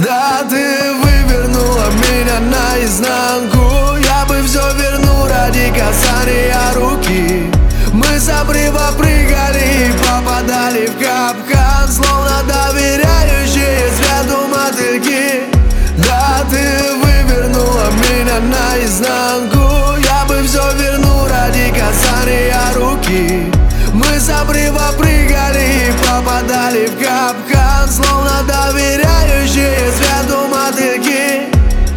Да, ты вывернула меня наизнанку. Я бы все вернул ради касания руки. Мы с обрыва прыгали и попадали в капкан, словно доверяющие свету мотыльки. Да, ты вывернула меня наизнанку. Я бы все вернул ради касания руки. Мы с обрыва прыгали и попадали в капкан, словно доверяющие свету мотыльки.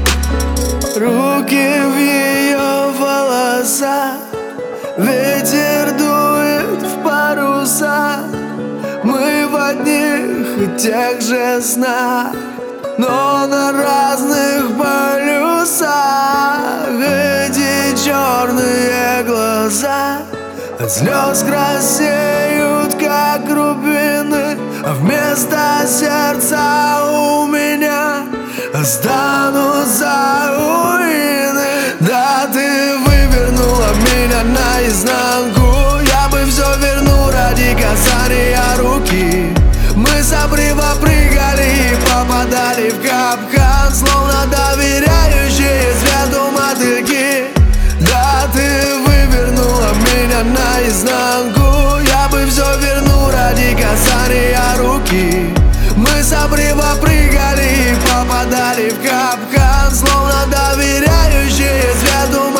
Руки в ее волосах, ветер дует в паруса. Мы в одних и тех же снах, но на разных полюсах. Эти черные глаза от слез краснеют, как рубины, а вместо сердца у меня останутся руины. Да, ты вывернула меня наизнанку. Я бы все вернул ради касания руки. Мы с обрыва прыгали и попадали в капкан, словно доверяющие свету мотыльки. Да, ты вывернула меня наизнанку. Я бы все вернул ради касания руки. Мы с обрыва прыгали и попадали в капкан, словно доверяющие свету мотыльки.